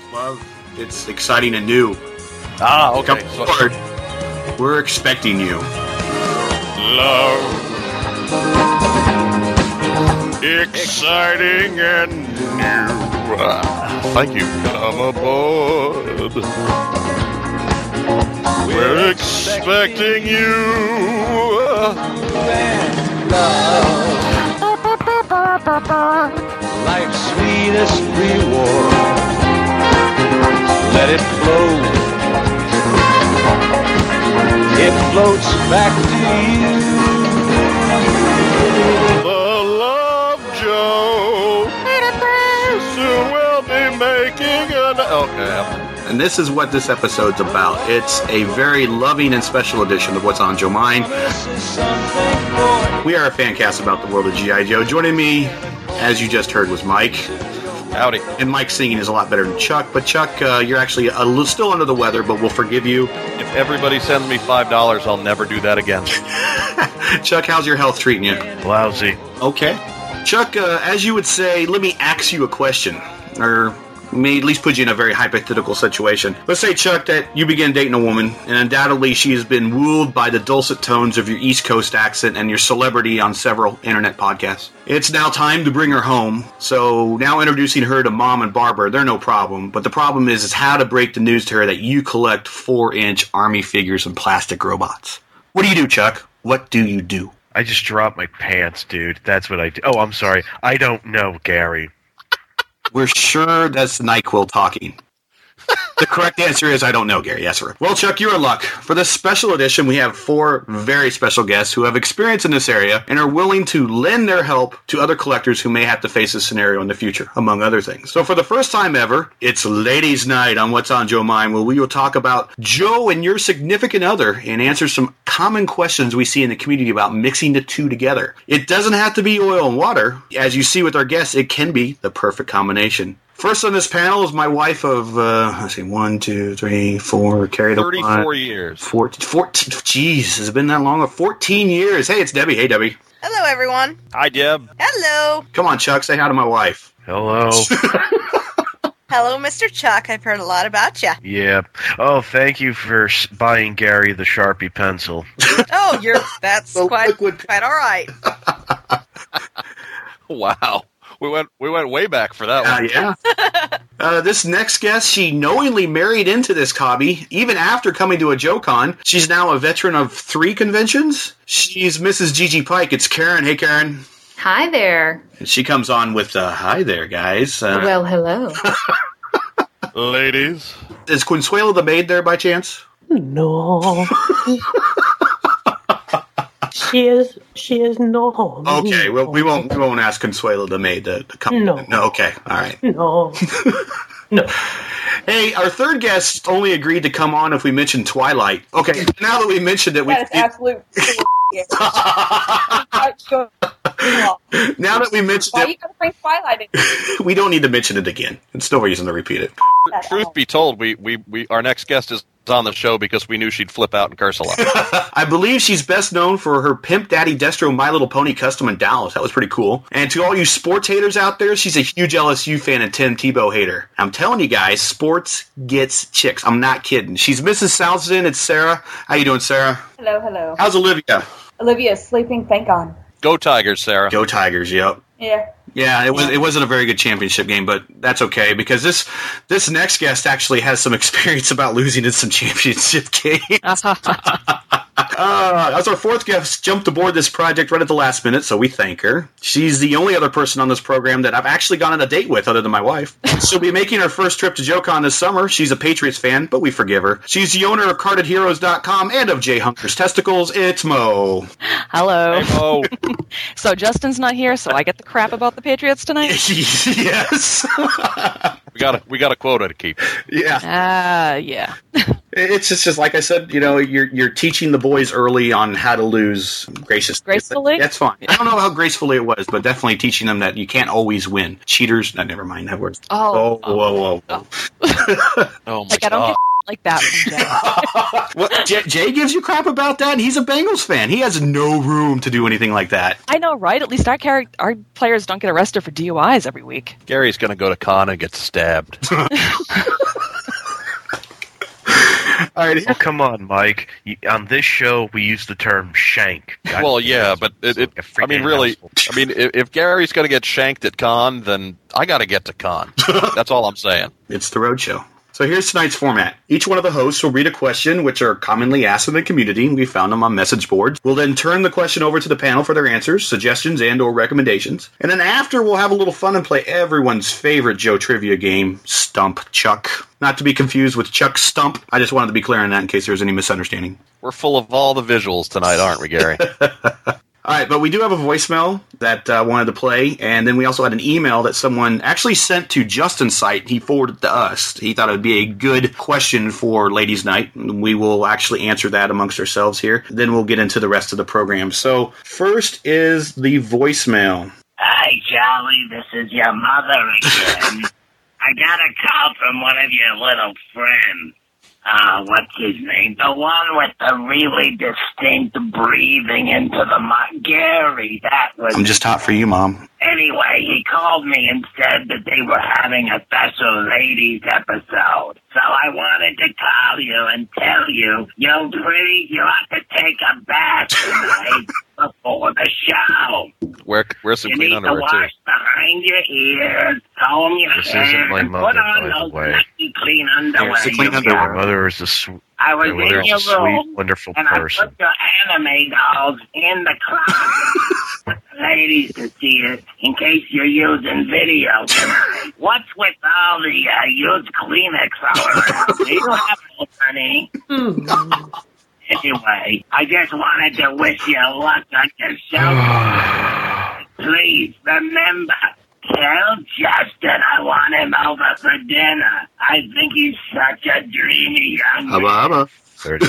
Love. It's exciting and new. Ah, okay. Come forward. We're expecting you. Love. Exciting and new. Thank you. Come aboard. We're expecting you. Life's sweetest reward. Let it flow. It floats back to you. The Love Joe. Soon we'll be making an... Okay. And this is what this episode's about. It's a very loving and special edition of What's on Joe Mind. We are a fan cast about the world of G.I. Joe. Joining me, as you just heard, was Mike. Howdy. And Mike's singing is a lot better than Chuck. But Chuck, you're actually still under the weather, but we'll forgive you. If everybody sends me $5, I'll never do that again. Chuck, how's your health treating you? Lousy. Okay. Chuck, as you would say, let me ask you a question. Or may at least put you in a very hypothetical situation. Let's say, Chuck, that you begin dating a woman, and undoubtedly she has been wooed by the dulcet tones of your East Coast accent and your celebrity on several internet podcasts. It's now time to bring her home, so now introducing her to Mom and Barbara, they're no problem, but the problem is how to break the news to her that you collect 4-inch Army figures and plastic robots. What do, Chuck? What do you do? I just dropped my pants, dude. That's what I do. Oh, I'm sorry. I don't know, Gary. We're sure that's NyQuil talking. The correct answer is I don't know, Gary. Yes, sir. Well, Chuck, you're in luck. For this special edition, we have 4 very special guests who have experience in this area and are willing to lend their help to other collectors who may have to face this scenario in the future, among other things. So for the first time ever, it's Ladies' Night on What's on Joe Mind, where we will talk about Joe and your significant other and answer some common questions we see in the community about mixing the two together. It doesn't have to be oil and water. As you see with our guests, it can be the perfect combination. First on this panel is my wife of, 1, 2, 3, 4, carry the 34 years. 14, geez, has it been that long? 14 years. Hey, it's Debbie. Hey, Debbie. Hello, everyone. Hi, Deb. Hello. Come on, Chuck, say hi to my wife. Hello. Hello, Mr. Chuck. I've heard a lot about you. Yeah. Oh, thank you for buying Gary the Sharpie pencil. Oh, that's quite all right. Wow. We went way back for that one. Yeah. This next guest, she knowingly married into this hobby, even after coming to a JoeCon. She's now a veteran of 3 conventions. She's Mrs. Gigi Pike. It's Karen. Hey, Karen. Hi there. And she comes on with, hi there, guys. Well, hello. Ladies. Is Consuelo the maid there by chance? No. She is no. Okay, well, we won't ask Consuelo the maid to come. No. Okay, all right. No. No. Hey, our third guest only agreed to come on if we mentioned Twilight. Okay, now that we mentioned it, that is absolute. Now that we mentioned Why it, are you going to bring Twilight in? we don't need to mention it again. It's no reason to repeat it. Truth be told, we our next guest is on the show because we knew she'd flip out and curse a lot. I believe she's best known for her Pimp Daddy Destro My Little Pony custom in Dallas. That was pretty cool. And to all you sports haters out there, she's a huge LSU fan and Tim Tebow hater. I'm telling you guys, sports gets chicks. I'm not kidding. She's Mrs. Southsden. It's Sarah. How you doing, Sarah? Hello. How's Olivia? Olivia's sleeping, thank God. Go Tigers, Sarah. Go Tigers, yep. Yeah. Yeah, it wasn't a very good championship game, but that's okay because this next guest actually has some experience about losing in some championship games. As our fourth guest jumped aboard this project right at the last minute, so we thank her. She's the only other person on this program that I've actually gone on a date with other than my wife. She'll be making her first trip to JoeCon this summer. She's a Patriots fan, but we forgive her. She's the owner of CardedHeroes.com and of J. Hunker's Testicles. It's Mo. Hello. Hey, Mo. So Justin's not here, so I get the crap about the Patriots tonight? Yes. we got a quota to keep. Yeah. Yeah. It's just like I said, you're teaching the boys early on how to lose gracefully. That's fine. I don't know how gracefully it was, but definitely teaching them that you can't always win. Cheaters. No, never mind that word. Whoa. Oh my I don't get like that from Jay. What? Jay gives you crap about that? He's a Bengals fan. He has no room to do anything like that. I know, right? At least our players don't get arrested for DUIs every week. Gary's going to go to con and get stabbed. All right. Oh, come on, Mike. On this show, we use the term shank. Well, yeah, but I mean, really, I mean, if Gary's going to get shanked at con, then I got to get to con. That's all I'm saying. It's the Roadshow. So here's tonight's format. Each one of the hosts will read a question which are commonly asked in the community. We found them on message boards. We'll then turn the question over to the panel for their answers, suggestions, and or recommendations. And then after, we'll have a little fun and play everyone's favorite Joe trivia game, Stump Chuck. Not to be confused with Chuck Stump. I just wanted to be clear on that in case there's any misunderstanding. We're full of all the visuals tonight, aren't we, Gary? All right, but we do have a voicemail that wanted to play, and then we also had an email that someone actually sent to Justin's site. He forwarded to us. He thought it would be a good question for Ladies' Night. We will actually answer that amongst ourselves here. Then we'll get into the rest of the program. So first is the voicemail. Hi, Charlie. This is your mother again. I got a call from one of your little friends. What's his name? The one with the really distinct breathing into the mic. Gary, that was... I'm just hot for you, Mom. Anyway, he called me and said that they were having a special ladies episode. So I wanted to call you and tell you, yo, pretty, you have to take a bath tonight before the show. Where's some you clean need underwear, to wash behind your ears, comb your This hair, isn't my and mother, put on by the those way. lucky clean underwear. Here's the clean you underwear. got. My mother is I was my mother in is your a sweet, room, wonderful and person. I put your anime dolls in the closet. Ladies to see it in case you're using video tonight. What's with all the used Kleenex all around? Do you have no money? Anyway, I just wanted to wish you luck on your show. Please remember, tell Justin I want him over for dinner. I think he's such a dreamy young man. Hubba. 30.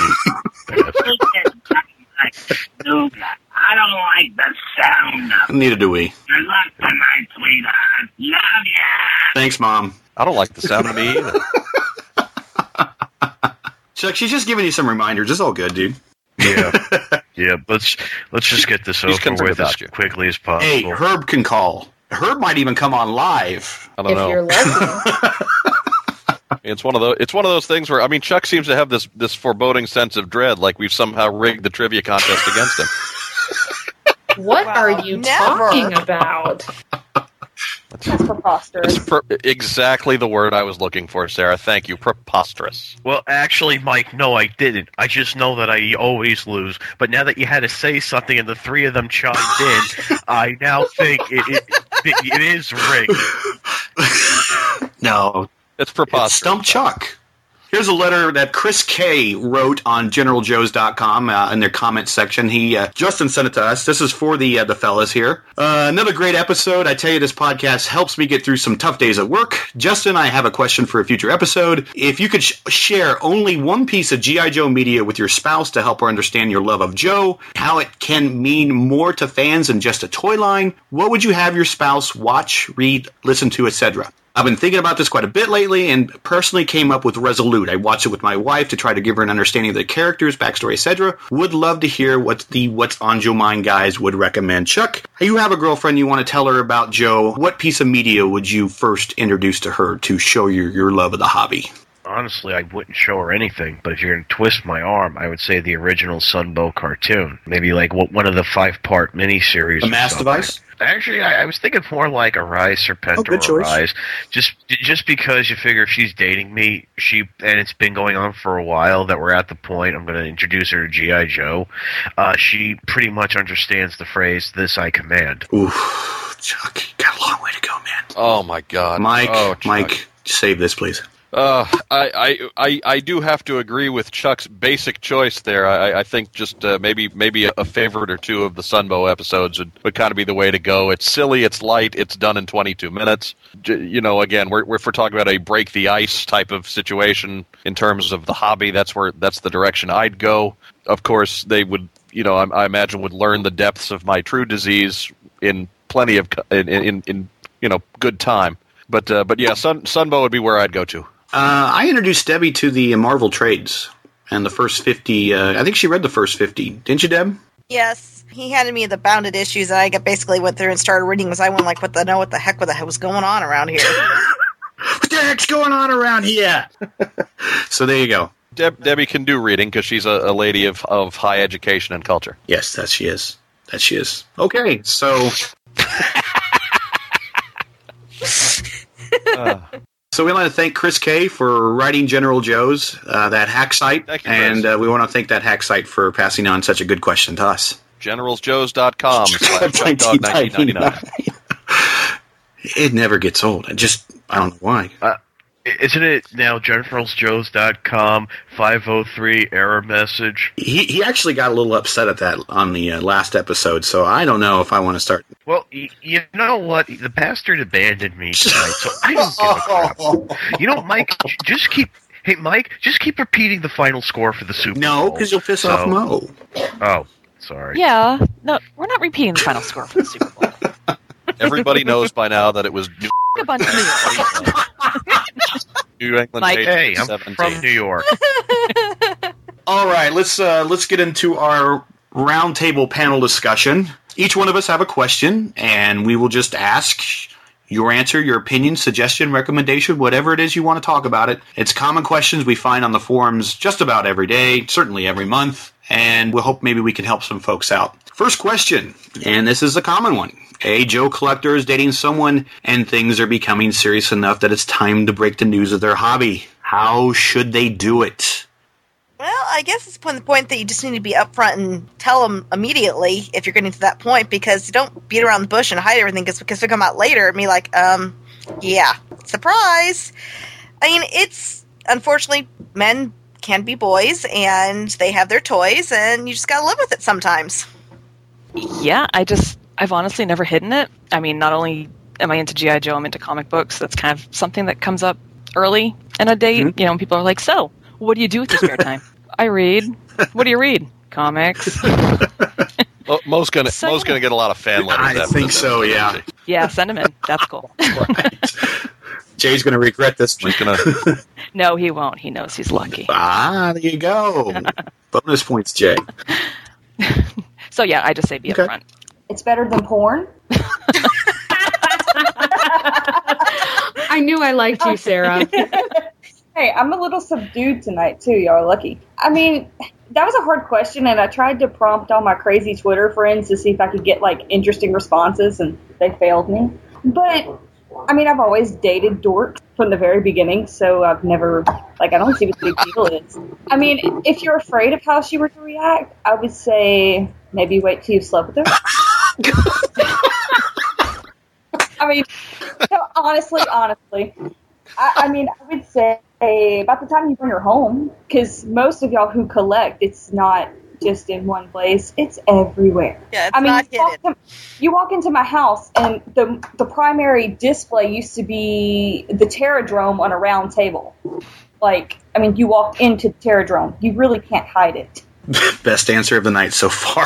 I don't like the sound of it. Neither do we. Good luck tonight, sweetheart. Love ya! Thanks, Mom. I don't like the sound of me either. Chuck, she's just giving you some reminders. It's all good, dude. Yeah. Yeah, let's just get this He's over concerned with as about you. quickly as Hey, possible. Herb can call. Herb might even come on live. I don't If know. you're lucky. It's one of those things where, I mean, Chuck seems to have this foreboding sense of dread, like we've somehow rigged the trivia contest against him. What Wow, are you never. talking about? That's preposterous. It's exactly the word I was looking for, Sarah. Thank you. Preposterous. Well, actually, Mike, no, I didn't. I just know that I always lose. But now that you had to say something and the three of them chimed in, I now think it is rigged. No, It's preposterous. it's Stump Chuck. Here's a letter that Chris K. wrote on GeneralJoes.com in their comments section. Justin sent it to us. This is for the fellas here. Another great episode. I tell you, this podcast helps me get through some tough days at work. Justin, I have a question for a future episode. If you could share only one piece of G.I. Joe media with your spouse to help her understand your love of Joe, how it can mean more to fans than just a toy line, what would you have your spouse watch, read, listen to, etc.? I've been thinking about this quite a bit lately and personally came up with Resolute. I watched it with my wife to try to give her an understanding of the characters, backstory, etc. Would love to hear what the What's on Joe Mind guys would recommend. Chuck, you have a girlfriend, you want to tell her about Joe. What piece of media would you first introduce to her to show your love of the hobby? Honestly, I wouldn't show her anything, but if you're going to twist my arm, I would say the original Sunbow cartoon. Maybe like one of the 5-part miniseries. A Mass Device? Actually, I was thinking more like a Rise Serpentor good choice. Rise. Just because you figure if she's dating me, and it's been going on for a while that we're at the point I'm going to introduce her to G.I. Joe, she pretty much understands the phrase, "This I command." Oof, Chuck, you got a long way to go, man. Oh, my God. Mike, Oh, Chuck. Mike, save this, please. I do have to agree with Chuck's basic choice there. I think just maybe a favorite or two of the Sunbow episodes would kind of be the way to go. It's silly, it's light, it's done in 22 minutes. Again, if we're talking about a break the ice type of situation in terms of the hobby, that's the direction I'd go. Of course, they would, I imagine would learn the depths of my true disease in plenty of in good time. But yeah, Sunbow would be where I'd go to. I introduced Debbie to the Marvel trades and the first 50. I think she read the first 50. Didn't you, Deb? Yes. He handed me the bounded issues, and I basically went through and started reading because I went like, what the heck was going on around here? What the heck's going on around here? So there you go. Debbie can do reading because she's a lady of high education and culture. Yes, that she is. That she is. Okay, so... So we want to thank Chris K for writing General Joe's, that hack site. Thank you, and Chris. we want to thank that hack site for passing on such a good question to us. GeneralsJoes.com/ChuckDog1999. It never gets old. I don't know why. Isn't it now generalsjoes.com 503 error message? He actually got a little upset at that on the last episode, so I don't know if I want to start. Well, you know what? The bastard abandoned me tonight, so I don't give a crap. You know, Mike, just keep repeating the final score for the Super Bowl. No, because you'll piss off Mo. Oh, sorry. Yeah, no, we're not repeating the final score for the Super Bowl. Everybody knows by now that it was A bunch of New York. New England Mike. Patriots Hey, I'm 17. from New York. All right, let's get into our roundtable panel discussion. Each one of us have a question, and we will just ask your answer, your opinion, suggestion, recommendation, whatever it is you want to talk about it. It's common questions we find on the forums just about every day, certainly every month, and we'll hope maybe we can help some folks out. First question, and this is a common one. A Joe collector is dating someone, and things are becoming serious enough that it's time to break the news of their hobby. How should they do it? Well, I guess it's the point that you just need to be upfront and tell them immediately if you're getting to that point, because you don't beat around the bush and hide everything, because they come out later and be like, yeah, surprise. I mean, it's, unfortunately, men can be boys, and they have their toys, and you just gotta live with it sometimes. Yeah, I've honestly never hidden it. I mean, not only am I into G.I. Joe, I'm into comic books. That's kind of something that comes up early in a date. Mm-hmm. You know, people are like, so, what do you do with your spare time? I read. What do you read? Comics. Mo's gonna get a lot of fan letters. I think so, yeah. Yeah, send him in. That's cool. Right. Jay's going to regret this one. No, he won't. He knows he's lucky. Ah, there you go. Bonus points, Jay. So, yeah, I just say be upfront. It's better than porn. I knew I liked you, Sarah. Hey, I'm a little subdued tonight, too. Y'all are lucky. I mean, that was a hard question, and I tried to prompt all my crazy Twitter friends to see if I could get, interesting responses, and they failed me. But, I mean, I've always dated dorks from the very beginning, so I've never, I don't see what the big deal is. I mean, if you're afraid of how she were to react, I would say maybe wait till you slept with her. I mean, no, honestly, I mean, I would say about the time you bring her home, because most of y'all who collect, it's not just in one place, it's everywhere. Yeah, it's not hidden. You walk into my house, and the primary display used to be the Terradrome on a round table. You walk into the Terradrome. You really can't hide it. Best answer of the night so far.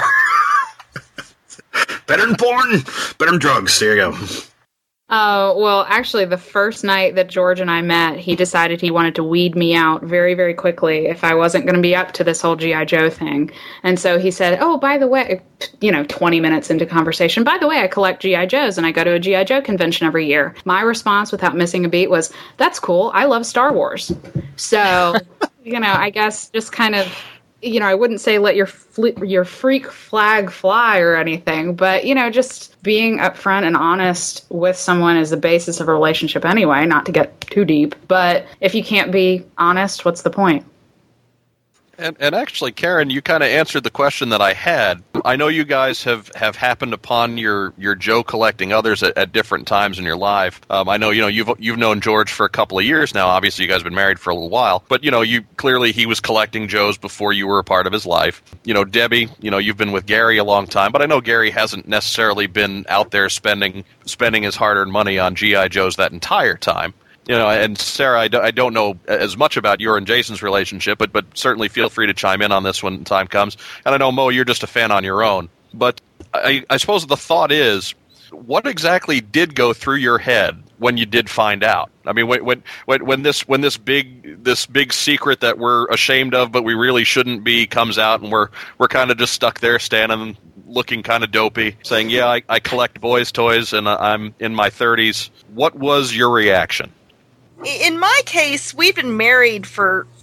Better than porn, better than drugs. There you go. Well, actually, the first night that George and I met, he decided he wanted to weed me out very, very quickly if I wasn't going to be up to this whole G.I. Joe thing. And so he said, oh, by the way, 20 minutes into conversation, by the way, I collect G.I. Joes and I go to a G.I. Joe convention every year. My response, without missing a beat, was, that's cool. I love Star Wars. So, I guess just kind of, I wouldn't say let your freak flag fly or anything, but, just being upfront and honest with someone is the basis of a relationship anyway, not to get too deep. But if you can't be honest, what's the point? And actually, Karen, you kind of answered the question that I had. I know you guys have happened upon your Joe collecting others at different times in your life. I know you've known George for a couple of years now. Obviously, you guys have been married for a little while, but you clearly he was collecting Joes before you were a part of his life. Debbie, you've been with Gary a long time, but I know Gary hasn't necessarily been out there spending his hard-earned money on G.I. Joes that entire time. And Sarah, I don't know as much about your and Jason's relationship, but certainly feel free to chime in on this when time comes. And I know, Mo, you're just a fan on your own. But I suppose the thought is, what exactly did go through your head when you did find out? I mean, when this big secret that we're ashamed of, but we really shouldn't be, comes out, and we're kind of just stuck there standing, looking kind of dopey, saying, yeah, I collect boys' toys, and I'm in my 30s. What was your reaction? In my case, we've been married for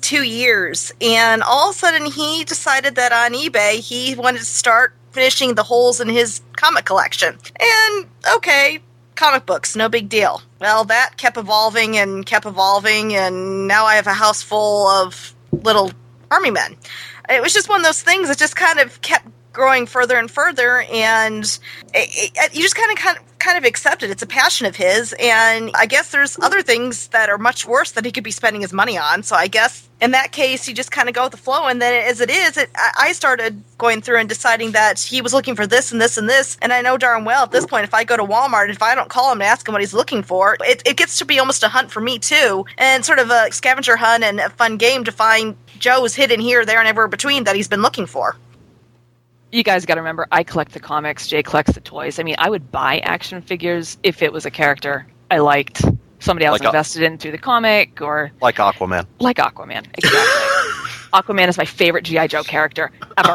2 years, and all of a sudden he decided that on eBay he wanted to start finishing the holes in his comic collection. And okay, comic books, no big deal. Well, that kept evolving, and now I have a house full of little army men. It was just one of those things that just kind of kept growing further and further, and you just kind of accept it. It's a passion of his, and I guess there's other things that are much worse that he could be spending his money on. So I guess in that case, you just kind of go with the flow. And then as it is, I started going through and deciding that he was looking for this and this and this. And I know darn well at this point, if I go to Walmart, if I don't call him and ask him what he's looking for, it gets to be almost a hunt for me too, and sort of a scavenger hunt and a fun game to find Joe's hidden here, there, and everywhere between that he's been looking for. You guys got to remember, I collect the comics, Jay collects the toys. I mean, I would buy action figures if it was a character I liked, somebody else invested in through the comic, or... Like Aquaman. Like Aquaman, exactly. Aquaman is my favorite G.I. Joe character ever.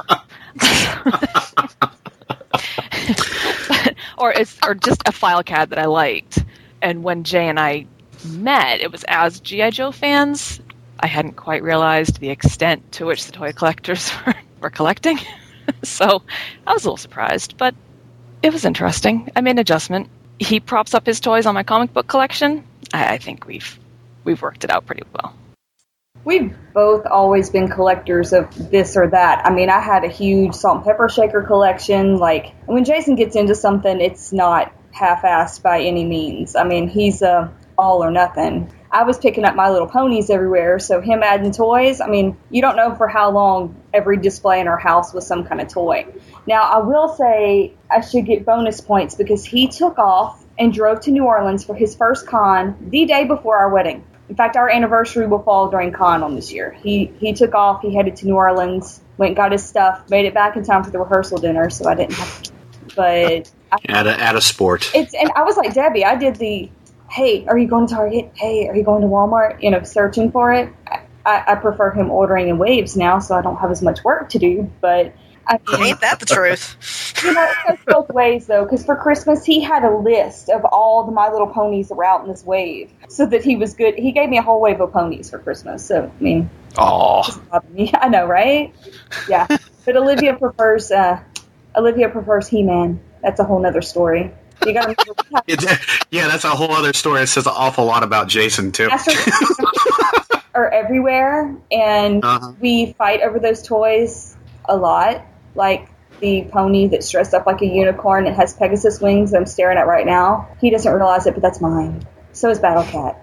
or just a file cad that I liked. And when Jay and I met, it was as G.I. Joe fans. I hadn't quite realized the extent to which the toy collectors were collecting. So I was a little surprised, but it was interesting. I made an adjustment. He props up his toys on my comic book collection. I think we've worked it out pretty well. We've both always been collectors of this or that. I mean, I had a huge salt and pepper shaker collection. Like, when Jason gets into something, it's not half-assed by any means. I mean, he's all or nothing. I was picking up My Little Ponies everywhere, so him adding toys, I mean, you don't know for how long every display in our house was some kind of toy. Now, I will say I should get bonus points because he took off and drove to New Orleans for his first con the day before our wedding. In fact, our anniversary will fall during con on this year. He took off, he headed to New Orleans, went and got his stuff, made it back in time for the rehearsal dinner, so I didn't have to. But... At a sport. And I was like Debbie, I did the... Hey, are you going to Target? Hey, are you going to Walmart? You know, searching for it. I prefer him ordering in waves now, so I don't have as much work to do. But I mean, ain't that the truth? You know, it goes both ways though. Because for Christmas, he had a list of all the My Little Ponies that were out in this wave, so that he was good. He gave me a whole wave of ponies for Christmas. So I mean, I know, right? Yeah, but Olivia prefers He-Man. That's a whole nother story. You gotta yeah, that's a whole other story. It says an awful lot about Jason, too. Are everywhere, and we fight over those toys a lot. Like the pony that's dressed up like a unicorn and has Pegasus wings that I'm staring at right now. He doesn't realize it, but that's mine. So is Battle Cat.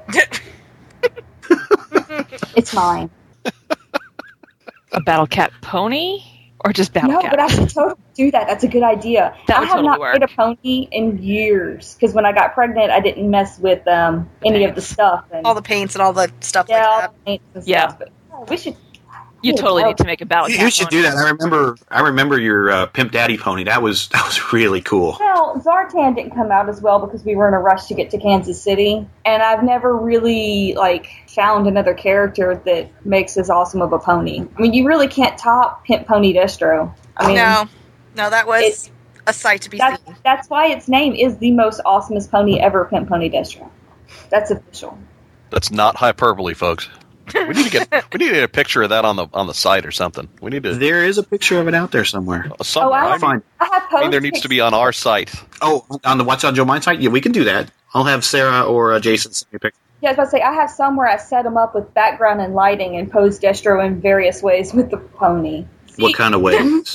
It's mine. A Battle Cat pony? Or just Battle Cat? No, but I should totally do that. That's a good idea. I have not made a pony in years, because when I got pregnant, I didn't mess with any of the stuff. And, all the paints and all the stuff like that. All the paints and stuff. But, we should... You totally need to make a Battle Cat. You should do that. I remember your Pimp Daddy pony. That was really cool. Well, Zartan didn't come out as well because we were in a rush to get to Kansas City, and I've never really found another character that makes as awesome of a pony. I mean, you really can't top Pimp Pony Destro. I mean, no, that was a sight to be seen. That's why its name is the most awesomest pony ever, Pimp Pony Destro. That's official. That's not hyperbole, folks. We need to get a picture of that on the site or something. We need to. There is a picture of it out there somewhere. I have there needs to be on our site. Oh, on the What's on Joe Mind site? Yeah, we can do that. I'll have Sarah or Jason send me a picture. Yeah, I was about to say, I have some where I set them up with background and lighting and pose Destro in various ways with the pony. What kind of ways?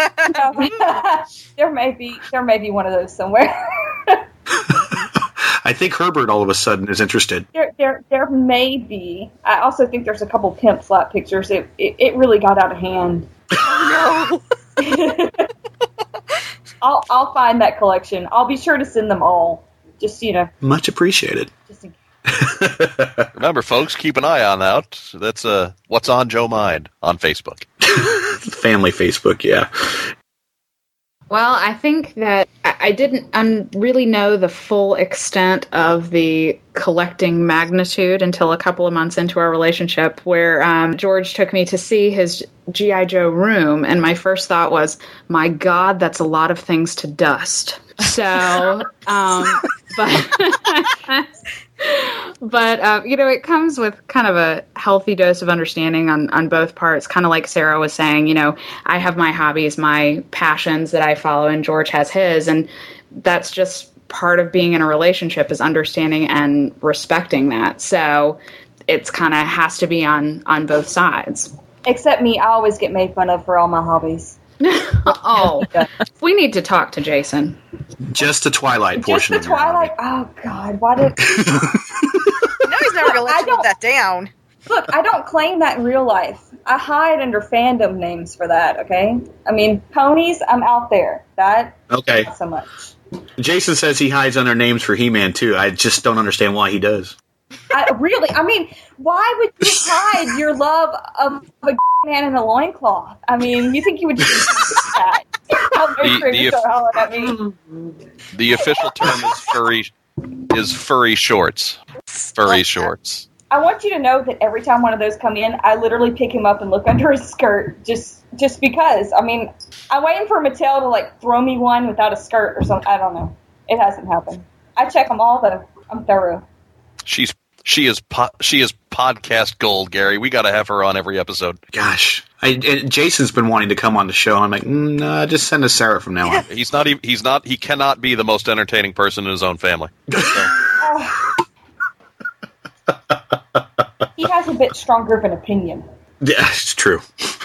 There may be one of those somewhere. I think Herbert all of a sudden is interested. There may be. I also think there's a couple pimp slap pictures. It really got out of hand. Oh, no. I'll find that collection. I'll be sure to send them all. Just much appreciated. Just in case. Remember, folks, keep an eye on that. That's What's on Joe Mind on Facebook. Family Facebook, yeah. Well, I think that I didn't really know the full extent of the collecting magnitude until a couple of months into our relationship, where George took me to see his G.I. Joe room, and my first thought was, my God, that's a lot of things to dust. So, but But, it comes with kind of a healthy dose of understanding on both parts. Kind of like Sarah was saying, I have my hobbies, my passions that I follow, and George has his. And that's just part of being in a relationship, is understanding and respecting that. So it's kind of has to be on both sides. Except me, I always get made fun of for all my hobbies. Oh, we need to talk to Jason. Just the Twilight portion Just the of your Twilight. hobby. Oh God, why did? No, he's never gonna let you live that down. Look, I don't claim that in real life. I hide under fandom names for that. Okay, I mean ponies. I'm out there. That Okay. not so much. Jason says he hides under names for He-Man too. I just don't understand why he does. I mean, why would you hide your love of a man in a loincloth? I mean, you think you would just do that? The official term is furry shorts. Furry shorts. I want you to know that every time one of those come in, I literally pick him up and look under his skirt just because. I mean, I'm waiting for Mattel to throw me one without a skirt or something. I don't know. It hasn't happened. I check them all though. I'm thorough. She is podcast gold, Gary. We got to have her on every episode. Gosh, Jason's been wanting to come on the show. I'm like, nah, just send us Sarah from now on. He cannot be the most entertaining person in his own family. He has a bit stronger of an opinion. Yeah, it's true.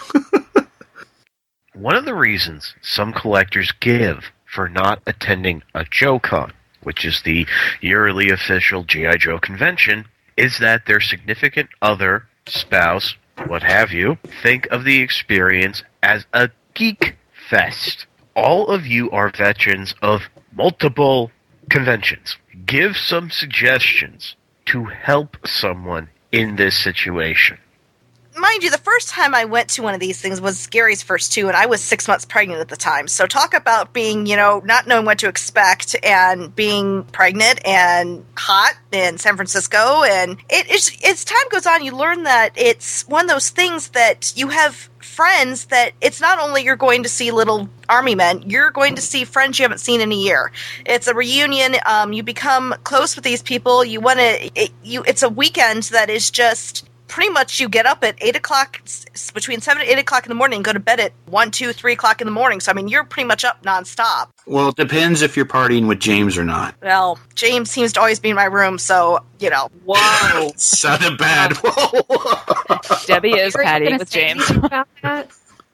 One of the reasons some collectors give for not attending a Joe-Con, which is the yearly official G.I. Joe convention, is that their significant other, spouse, what have you, think of the experience as a geek fest. All of you are veterans of multiple conventions. Give some suggestions to help someone in this situation. Mind you, the first time I went to one of these things was Gary's first two, and I was 6 months pregnant at the time. So talk about being, not knowing what to expect and being pregnant and hot in San Francisco. And as time goes on, you learn that it's one of those things that you have friends that it's not only you're going to see little army men, you're going to see friends you haven't seen in a year. It's a reunion. You become close with these people. It's a weekend that is just pretty much you get up at 8 o'clock, between 7 and 8 o'clock in the morning, and go to bed at 1, 2, 3 o'clock in the morning. So, I mean, you're pretty much up nonstop. Well, it depends if you're partying with James or not. Well, James seems to always be in my room, so, Whoa. Sounded bad. Whoa. Debbie is Patty with James. About that?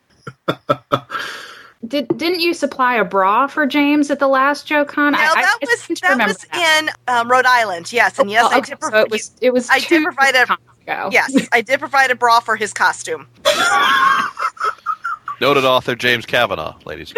Didn't you supply a bra for James at the last Joe-Con? That was in Rhode Island, yes. And yes, I did provide a Yes, I did provide a bra for his costume. Noted author James Kavanaugh, ladies.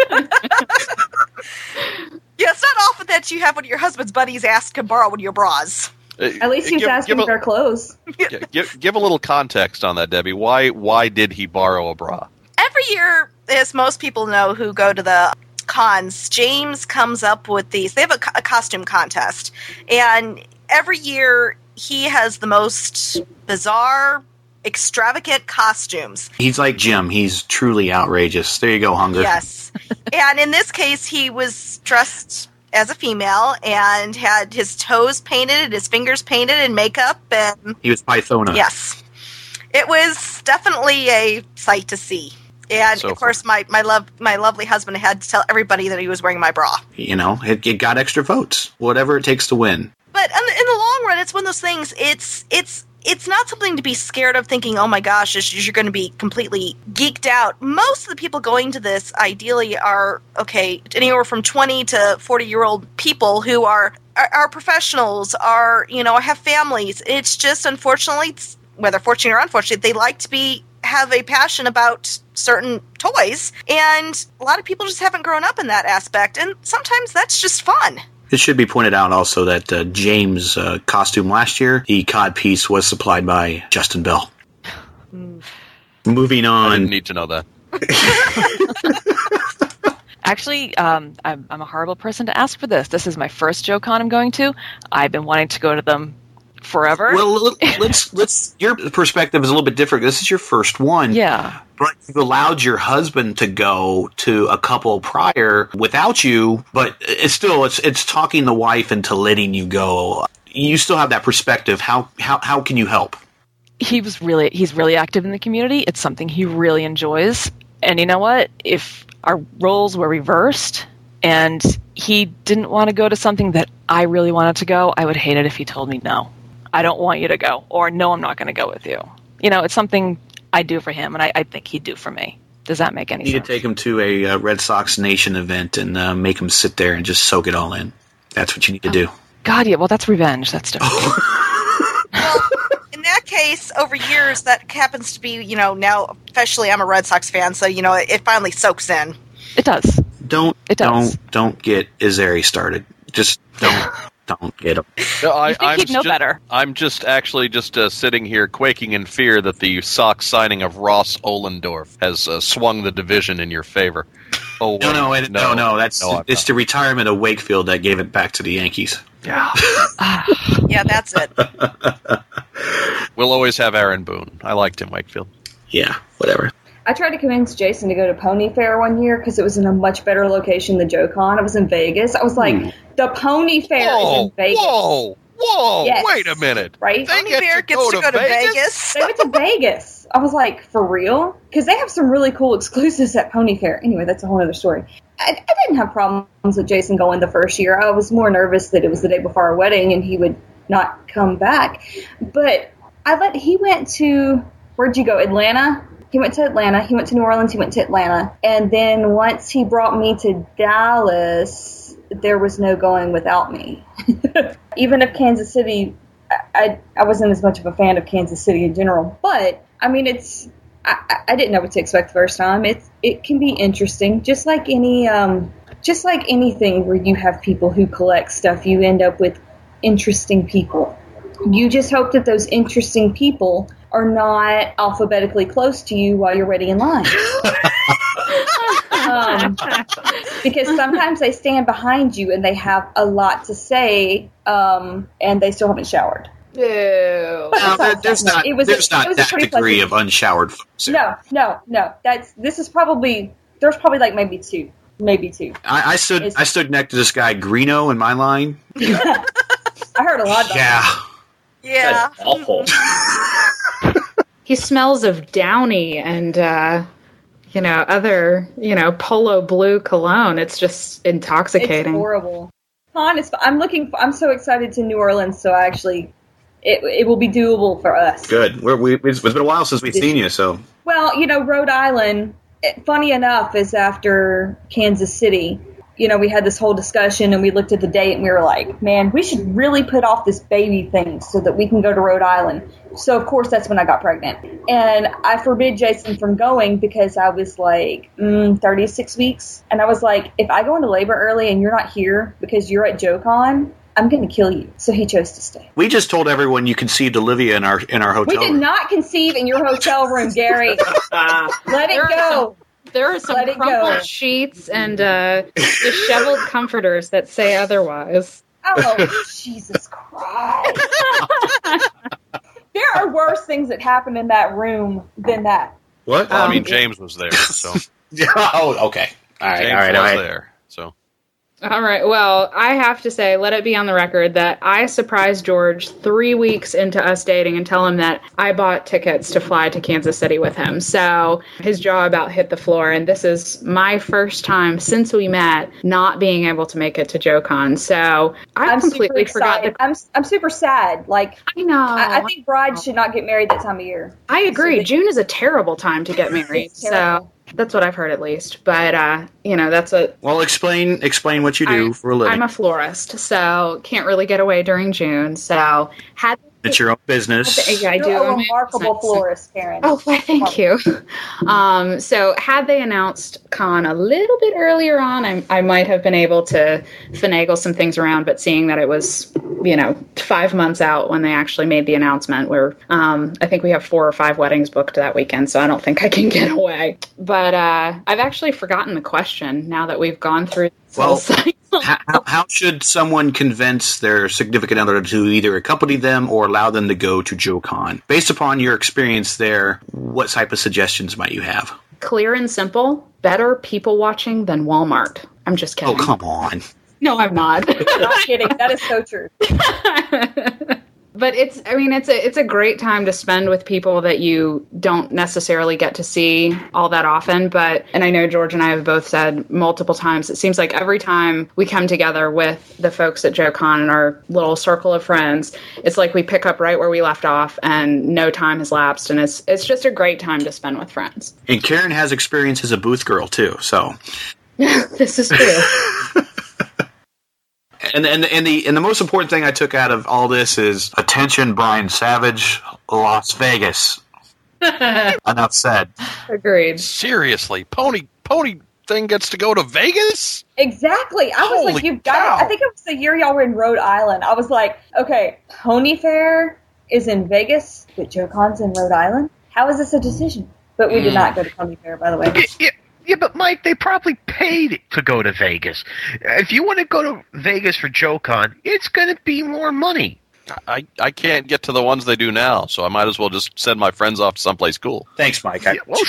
Yeah, it's not often that you have one of your husband's buddies ask to borrow one of your bras. At least he's asking for clothes. Give a little context on that, Debbie. Why did he borrow a bra? Every year, as most people know who go to the cons, James comes up with these. They have a costume contest. And every year, he has the most bizarre, extravagant costumes. He's like Jim. He's truly outrageous. There you go, Hunger. Yes. And in this case, he was dressed as a female and had his toes painted and his fingers painted and makeup. And he was Pythona. Yes. It was definitely a sight to see. And, of course, my lovely husband had to tell everybody that he was wearing my bra. It got extra votes. Whatever it takes to win. But in the long run, it's one of those things, it's not something to be scared of thinking, oh my gosh, you're going to be completely geeked out. Most of the people going to this ideally are, anywhere from 20 to 40-year-old people who are professionals, have families. It's just, unfortunately, whether fortunate or unfortunate, they like to have a passion about certain toys, and a lot of people just haven't grown up in that aspect, and sometimes that's just fun. It should be pointed out also that James' costume last year, the codpiece was supplied by Justin Bell. Moving on. I didn't need to know that. Actually, I'm a horrible person to ask for this. This is my first Joe-Con I'm going to. I've been wanting to go to them forever. Well, let's. Your perspective is a little bit different. This is your first one. Yeah. But you've allowed your husband to go to a couple prior without you, but it's talking the wife into letting you go. you still have that perspective. How can you help? He's really active in the community. It's something he really enjoys. And you know what? If our roles were reversed and he didn't want to go to something that I really wanted to go, I would hate it if he told me, no, I don't want you to go, or no, I'm not going to go with you. You know, it's something I do for him, and I think he'd do for me. Does that make any sense? You need to take him to a Red Sox Nation event and make him sit there and just soak it all in. That's what you need to do. God, yeah, well, that's revenge. That's different. Well, in that case, over years, that happens to be, you know, now, especially I'm a Red Sox fan, so, you know, it finally soaks in. It does. Don't get Izeri started. Just don't get him. No, I'm he'd know better. I'm just sitting here quaking in fear that the Sox signing of Ross Ohlendorf has swung the division in your favor. Oh, no. It's the retirement of Wakefield that gave it back to the Yankees. Yeah. Yeah, that's it. We'll always have Aaron Boone. I liked him, Wakefield. Yeah, whatever. I tried to convince Jason to go to Pony Fair one year because it was in a much better location than JoeCon. It was in Vegas. I was like, the Pony Fair is in Vegas. Whoa! Yes. Wait a minute. Right? Pony Fair gets to go to Vegas. They went to Vegas. I was like, for real? Because they have some really cool exclusives at Pony Fair. Anyway, that's a whole other story. I didn't have problems with Jason going the first year. I was more nervous that it was the day before our wedding and he would not come back. But he went to, where'd you go, Atlanta? He went to Atlanta. He went to New Orleans. He went to Atlanta. And then once he brought me to Dallas, there was no going without me. Even if Kansas City, I wasn't as much of a fan of Kansas City in general. But, I mean, I didn't know what to expect the first time. It can be interesting. Just like anything where you have people who collect stuff, you end up with interesting people. You just hope that those interesting people are not alphabetically close to you while you're waiting in line. Because sometimes they stand behind you and they have a lot to say, and they still haven't showered. Ew. There's not that degree of unshowered folks. No. There's probably like maybe two. I stood next to this guy Greeno in my line. I heard a lot about that. Yeah. That's awful. He smells of Downy and, other, Polo Blue cologne. It's just intoxicating. It's horrible. I'm so excited to New Orleans, so it will be doable for us. Good. It's been a while since we've seen you, so. Well, Rhode Island, funny enough, is after Kansas City. We had this whole discussion and we looked at the date and we were like, man, we should really put off this baby thing so that we can go to Rhode Island. So, of course, that's when I got pregnant. And I forbid Jason from going because I was like 36 weeks. And I was like, if I go into labor early and you're not here because you're at JoeCon, I'm going to kill you. So he chose to stay. We just told everyone you conceived Olivia in our hotel room. We did not conceive in your hotel room, Gary. Let it go. There are some crumpled sheets and disheveled comforters that say otherwise. Oh, Jesus Christ. There are worse things that happen in that room than that. What? Well, I mean, James was there, so. Oh, okay. All right. James was there, so. All right. Well, I have to say, let it be on the record that I surprised George 3 weeks into us dating and tell him that I bought tickets to fly to Kansas City with him. So his jaw about hit the floor. And this is my first time since we met not being able to make it to JoeCon. So I completely forgot. I'm super sad. Like, I know. I think brides should not get married that time of year. I agree. June is a terrible time to get married. So that's what I've heard, at least. But, that's a... Well, explain what you do for a living. I'm a florist, so can't really get away during June. So it's your own business. Yeah, I do. You're a remarkable florist, Karen. Oh, well, thank you. So had they announced con a little bit earlier on, I might have been able to finagle some things around, but seeing that it was, 5 months out when they actually made the announcement, where I think we have 4 or 5 weddings booked that weekend, so I don't think I can get away. But I've actually forgotten the question now that we've gone through this whole cycle. How should someone convince their significant other to either accompany them or allow them to go to JoeCon? Based upon your experience there, what type of suggestions might you have? Clear and simple. Better people watching than Walmart. I'm just kidding. Oh, come on. No, I'm not. Not kidding. That is so true. But it's a great time to spend with people that you don't necessarily get to see all that often. And I know George and I have both said multiple times, it seems like every time we come together with the folks at JoeCon and our little circle of friends, it's like we pick up right where we left off and no time has lapsed. And it's just a great time to spend with friends. And Karen has experience as a booth girl, too, so. This is true. And the most important thing I took out of all this is attention, Brian Savage, Las Vegas. Enough said. Agreed. Seriously, pony thing gets to go to Vegas? Exactly. I was Holy like, you've got it. I think it was the year y'all were in Rhode Island. I was like, okay, Pony Fair is in Vegas, but JoeCon's in Rhode Island? How is this a decision? But we did not go to Pony Fair, by the way. Yeah, but Mike, they probably paid to go to Vegas. If you want to go to Vegas for JoeCon, it's going to be more money. I can't get to the ones they do now, so I might as well just send my friends off to someplace cool. Thanks, Mike.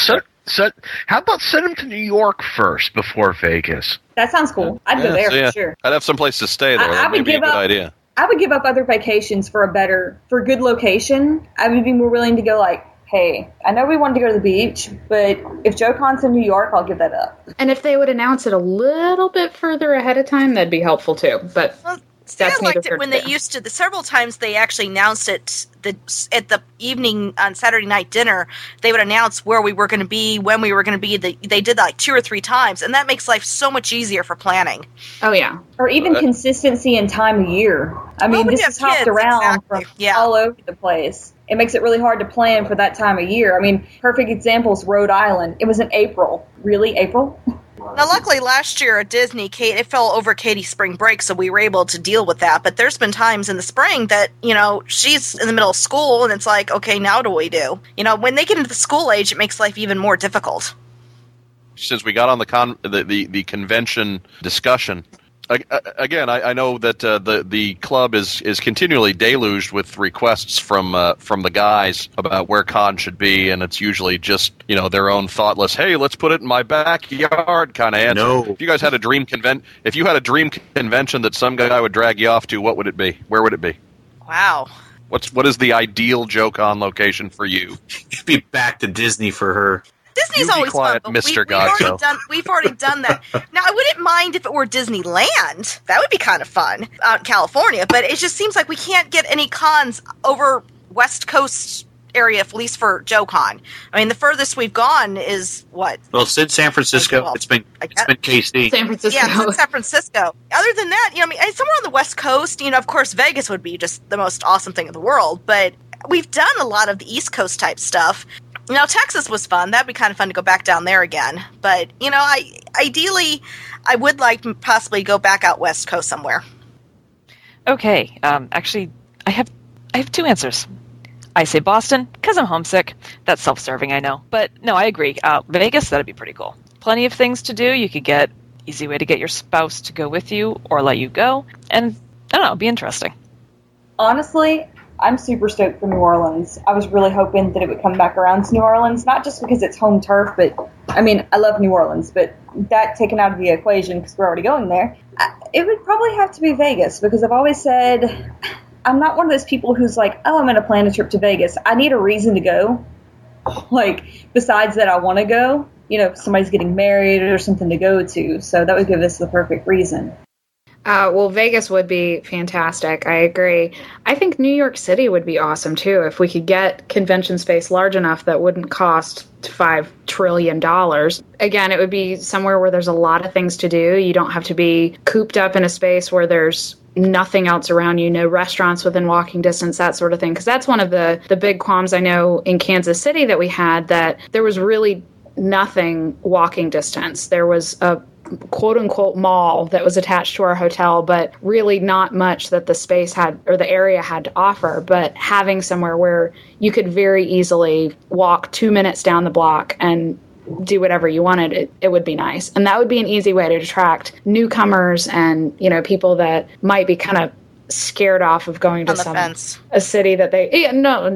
How about send them to New York first before Vegas? That sounds cool. I'd go there for sure. I'd have someplace to stay there. That may be a good idea. I would give up other vacations for a good location. I would be more willing to go like, hey, I know we wanted to go to the beach, but if JoeCon's in New York, I'll give that up. And if they would announce it a little bit further ahead of time, that'd be helpful too. But I liked it when they used to. Several times they actually announced it at the evening on Saturday night dinner. They would announce where we were going to be, when we were going to be. They did that like 2 or 3 times, and that makes life so much easier for planning. Oh yeah, or even consistency in time of year. I mean, this is hopped around from all over the place. It makes it really hard to plan for that time of year. I mean, perfect example is Rhode Island. It was in April. Really, April? Now, luckily, last year at Disney, it fell over Katie's spring break, so we were able to deal with that. But there's been times in the spring that, she's in the middle of school, and it's like, okay, now what do we do? When they get into the school age, it makes life even more difficult. Since we got on the convention discussion, again, I know that the club is continually deluged with requests from the guys about where con should be, and it's usually just their own thoughtless, hey, let's put it in my backyard kind of answer. No. If you guys had a dream convention that some guy would drag you off to, what would it be? Where would it be? Wow. What is the ideal JoeCon location for you? It'd be back to Disney for her. Disney's always quiet, fun, but Mr. we've already done that. Now, I wouldn't mind if it were Disneyland. That would be kind of fun out in California, but it just seems like we can't get any cons over West Coast area, at least for JoeCon. I mean, the furthest we've gone is what? Well, since San Francisco, it's been KC. San Francisco. Yeah, since San Francisco. Other than that, somewhere on the West Coast, of course, Vegas would be just the most awesome thing in the world, but we've done a lot of the East Coast type stuff. Now, Texas was fun. That'd be kind of fun to go back down there again. But, ideally, I would like to possibly go back out West Coast somewhere. Okay. Actually, I have 2 answers. I say Boston because I'm homesick. That's self-serving, I know. But, no, I agree. Vegas, that'd be pretty cool. Plenty of things to do. You could get easy way to get your spouse to go with you or let you go. And, I don't know, it'd be interesting. Honestly, I'm super stoked for New Orleans. I was really hoping that it would come back around to New Orleans, not just because it's home turf, but, I mean, I love New Orleans, but that taken out of the equation because we're already going there, it would probably have to be Vegas because I've always said I'm not one of those people who's like, oh, I'm going to plan a trip to Vegas. I need a reason to go. Like, besides that I want to go, somebody's getting married or something to go to, so that would give us the perfect reason. Well, Vegas would be fantastic. I agree. I think New York City would be awesome, too, if we could get convention space large enough that wouldn't cost $5 trillion. Again, it would be somewhere where there's a lot of things to do. You don't have to be cooped up in a space where there's nothing else around you, no restaurants within walking distance, that sort of thing. Because that's one of the big qualms I know in Kansas City that we had, that there was really nothing walking distance. There was a quote-unquote mall that was attached to our hotel, but really not much that the space had or the area had to offer. But having somewhere where you could very easily walk 2 minutes down the block and do whatever you wanted, it would be nice. And that would be an easy way to attract newcomers and, people that might be kind of scared off of going to a city that they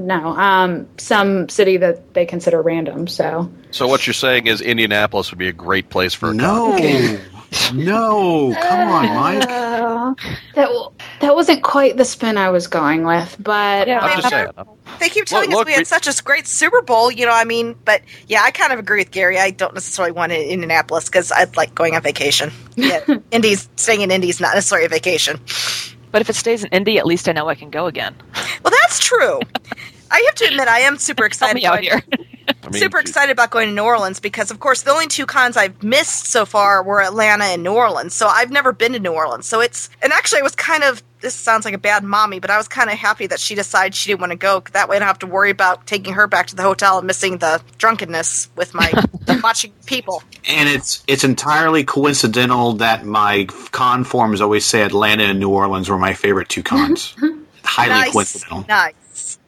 some city that they consider random. So what you're saying is Indianapolis would be a great place for a con. No, come on, Mike. That wasn't quite the spin I was going with, but I'm just saying. They keep telling us we had such a great Super Bowl, but yeah, I kind of agree with Gary. I don't necessarily want it in Indianapolis because I like going on vacation. Yeah, staying in Indy is not necessarily a vacation. But if it stays in Indy, at least I know I can go again. Well, that's true. I have to admit, I am super excited out here. Super excited about going to New Orleans because, of course, the only two cons I've missed so far were Atlanta and New Orleans. So I've never been to New Orleans. So and actually I was kind of, this sounds like a bad mommy, but I was kind of happy that she decided she didn't want to go. That way I don't have to worry about taking her back to the hotel and missing the drunkenness with my watching people. And it's entirely coincidental that my con forms always say Atlanta and New Orleans were my favorite two cons. Highly coincidental. Nice.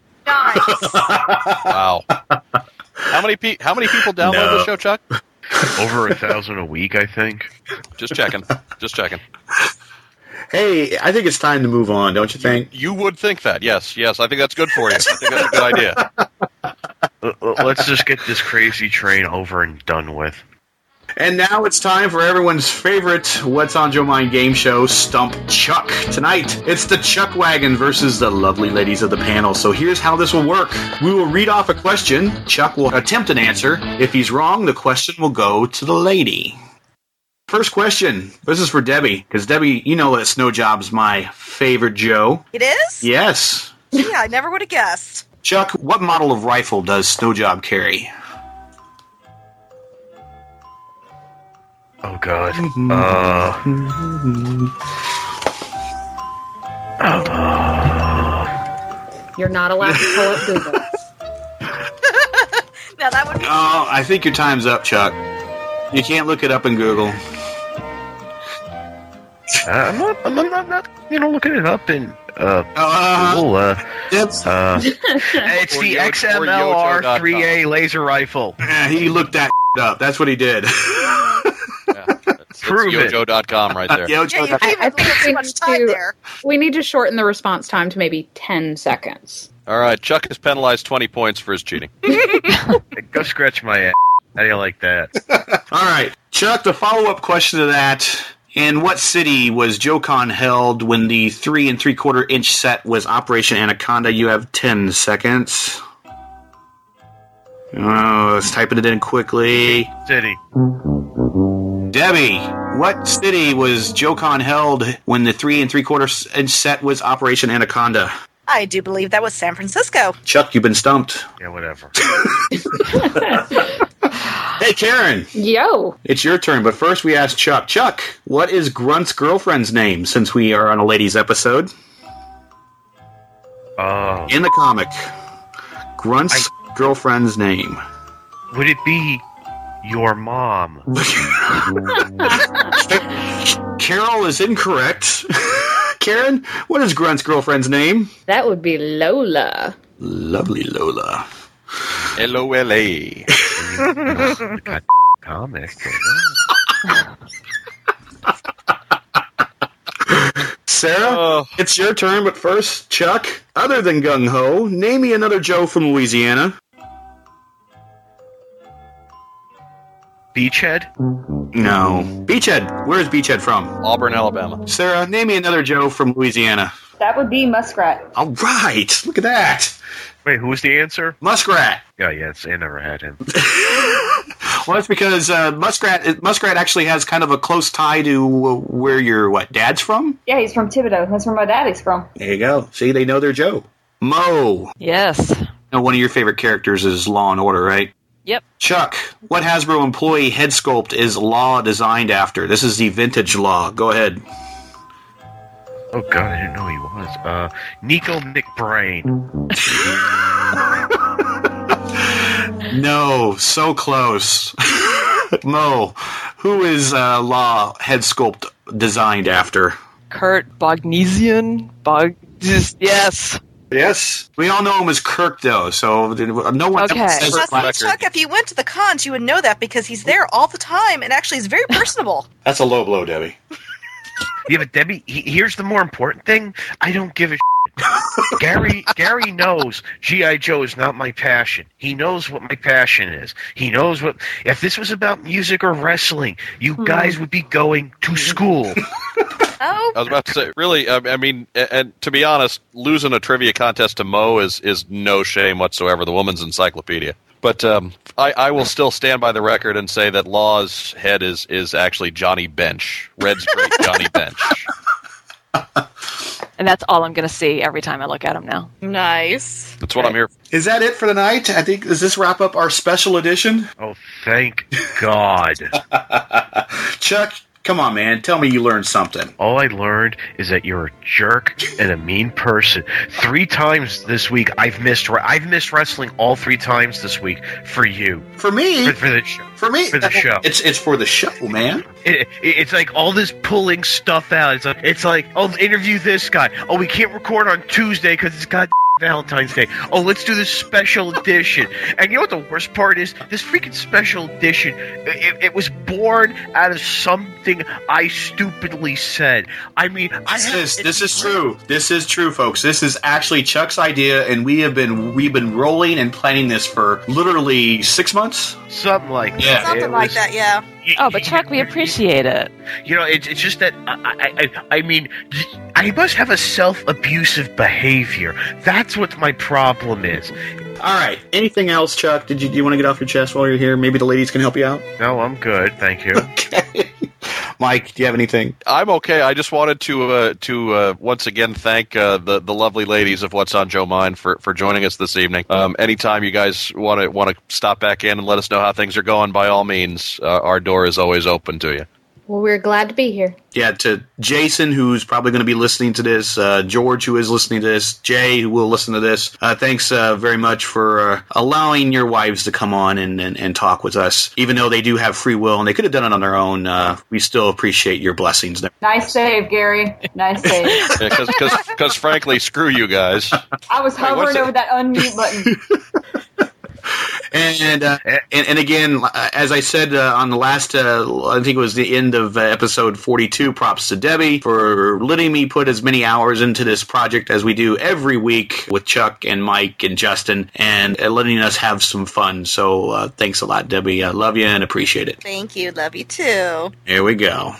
Wow. How many people download the show, Chuck? Over 1,000 a week, I think. Just checking. Hey, I think it's time to move on, don't you think? You would think that, yes. I think that's good for you. I think that's a good idea. Let's just get this crazy train over and done with. And now it's time for everyone's favorite What's on Joe Mind game show, Stump Chuck. Tonight, it's the Chuck Wagon versus the lovely ladies of the panel. So here's how this will work. We will read off a question. Chuck will attempt an answer. If he's wrong, the question will go to the lady. First question. This is for Debbie, because Debbie, you know that Snow Job's my favorite Joe. It is? Yes. Yeah, I never would have guessed. Chuck, what model of rifle does Snow Job carry? Oh, God. You're not allowed to pull up Google. Now that would be... Oh, I think your time's up, Chuck. You can't look it up in Google. I'm not, looking it up in Google. It's the XMLR-3A laser rifle. He looked that up. That's what he did. Prove it. Yojo.com right there. I think we need to shorten the response time to maybe 10 seconds. All right, Chuck is penalized 20 points for his cheating. Go scratch my ass. How do you like that? All right, Chuck, the follow-up question to that. In what city was JoeCon held when the 3 3/4 inch set was Operation Anaconda? You have 10 seconds. Oh, let's type it in quickly. City. Debbie, what city was JoeCon held when the 3 3/4 inch set was Operation Anaconda? I do believe that was San Francisco. Chuck, you've been stumped. Yeah, whatever. Hey, Karen. Yo. It's your turn, but first we ask Chuck. Chuck, what is Grunt's girlfriend's name, since we are on a ladies' episode? In the comic. Grunt's girlfriend's name. Would it be your mom? Carol is incorrect. Karen, what is Grunt's girlfriend's name? That would be Lola. Lovely Lola. L-O-L-A. Comic. Sarah, it's your turn, but first, Chuck, other than Gung Ho, name me another Joe from Louisiana. Beachhead? No. Beachhead. Where is Beachhead from? Auburn, Alabama. Sarah, name me another Joe from Louisiana. That would be Muskrat. All right. Look at that. Wait, who was the answer? Muskrat. Yeah, yes, I never had him. Well, that's because Muskrat actually has kind of a close tie to where your dad's from. Yeah, he's from Thibodeau. That's where my daddy's from. There you go. See, they know their Joe. Mo. Yes. Now, one of your favorite characters is Law and Order, right? Yep. Chuck, what Hasbro employee head sculpt is Law designed after? This is the vintage Law. Go ahead. Oh, God, I didn't know he was. Nico McBrain. No, so close. Mo, who is Law head sculpt designed after? Kurt Bognesian? Yes. Yes. We all know him as Kirk, though, so no one Okay. says Chuck, if you went to the cons, you would know that because he's there all the time and actually he's very personable. That's a low blow, Debbie. Yeah, but Debbie, here's the more important thing. I don't give a shit. Gary knows G.I. Joe is not my passion. He knows what my passion is. He knows what... If this was about music or wrestling, you guys would be going to school. Oh. I was about to say, really, I mean, and to be honest, losing a trivia contest to Mo is no shame whatsoever. The woman's encyclopedia. But I will still stand by the record and say that Law's head is actually Johnny Bench. Red's great Johnny Bench. And that's all I'm going to see every time I look at him now. Nice. That's what I'm here for. Is that it for the night? I think, does this wrap up our special edition? Oh, thank God. Chuck, come on, man. Tell me you learned something. All I learned is that you're a jerk and a mean person. 3 times this week I've missed wrestling all 3 times this week for you. For me? For the show. For me? For the show. It's for the show, man. It's like all this pulling stuff out. It's like, oh, interview this guy. Oh, we can't record on Tuesday because it's got Valentine's Day. Oh, let's do this special edition. And you know what the worst part is? This freaking special edition, it was born out of something I stupidly said. I mean, this is true. This is true, folks. This is actually Chuck's idea, and we've been rolling and planning this for literally 6 months. Something like that. Yeah, Something like that, yeah. Oh, but Chuck, we appreciate it. You know, it's just that I mean, I must have a self-abusive behavior. That's what my problem is. All right. Anything else, Chuck? Do you want to get off your chest while you're here? Maybe the ladies can help you out. No, I'm good. Thank you. Okay. Mike, do you have anything? I'm okay. I just wanted to once again thank the lovely ladies of What's on Joe Mind for joining us this evening. Anytime you guys want to stop back in and let us know how things are going, by all means, our door is always open to you. Well, we're glad to be here. Yeah, to Jason, who's probably going to be listening to this, George, who is listening to this, Jay, who will listen to this, thanks very much for allowing your wives to come on and talk with us. Even though they do have free will and they could have done it on their own, we still appreciate your blessings. Nice save, Gary. Nice save. Because frankly, screw you guys. I was hovering over that unmute button. And again, as I said on the last, I think it was the end of episode 42, props to Debbie for letting me put as many hours into this project as we do every week with Chuck and Mike and Justin, and letting us have some fun. So thanks a lot, Debbie. I love you and appreciate it. Thank you. Love you too. Here we go.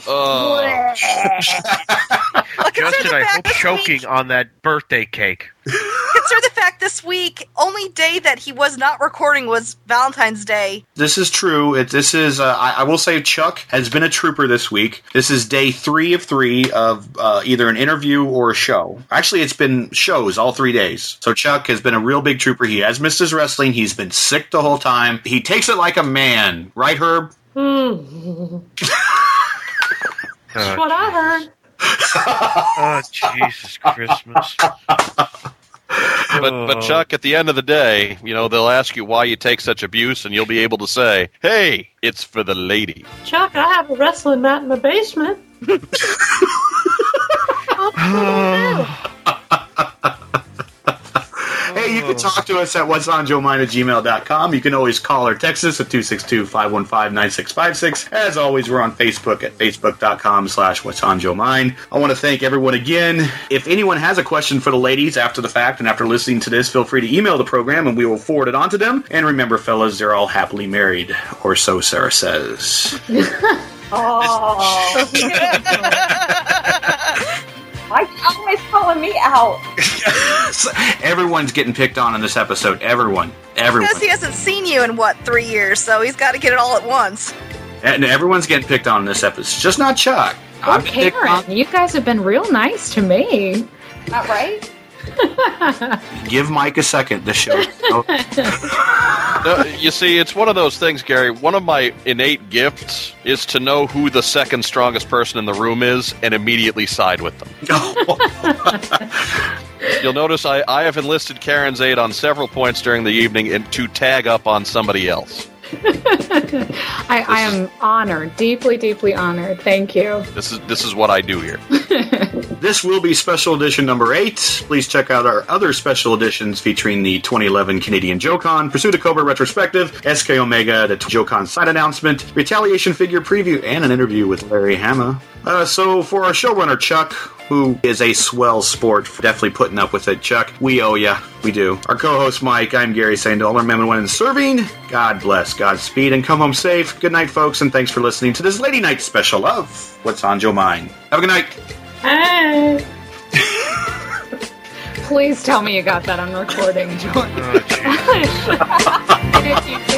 Justin, I hope choking on that birthday cake. Consider the fact this week, only day that he was not recording was Valentine's Day. This is true. I will say Chuck has been a trooper this week. This is day 3 of 3 of either an interview or a show. Actually, it's been shows all 3 days. So Chuck has been a real big trooper. He has missed his wrestling. He's been sick the whole time. He takes it like a man. Right, Herb? That's what I heard. Oh, Jesus Christmas. But Chuck, at the end of the day, you know, they'll ask you why you take such abuse, and you'll be able to say, hey, it's for the lady. Chuck, I have a wrestling mat in my basement. Hey, you can talk to us at whatsonjoemind@gmail.com. You can always call or text us at 262-515-9656. As always, we're on Facebook at facebook.com/whatsonjoemind. I want to thank everyone again. If anyone has a question for the ladies after the fact and after listening to this, feel free to email the program and we will forward it on to them. And remember, fellas, they're all happily married, or so Sarah says. Oh. Mike's always calling me out. Everyone's getting picked on in this episode. Everyone. Because he hasn't seen you in, 3 years, so he's got to get it all at once. And everyone's getting picked on in this episode. It's just not Chuck. Oh, Karen, you guys have been real nice to me. Not right? Give Mike a second to show. No, you see, it's one of those things, Gary. One of my innate gifts is to know who the second strongest person in the room is and immediately side with them. You'll notice I have enlisted Karen's aid on several points during the evening and to tag up on somebody else. I am honored, deeply, deeply honored. Thank you. This is what I do here. This will be special edition number 8. Please check out our other special editions featuring the 2011 Canadian JoeCon, Pursuit of Cobra retrospective, SK Omega, the JoeCon side announcement, Retaliation figure preview, and an interview with Larry Hama. So for our showrunner, Chuck, who is a swell sport, for definitely putting up with it, Chuck, we owe ya. We do. Our co-host, Mike, I'm Gary, saying to all our men and women serving, God bless, Godspeed, and come home safe. Good night, folks, and thanks for listening to this Lady Night special of What's on Joe Mind. Have a good night. Hey. Please tell me you got that on recording, George. Oh, jeez. And if you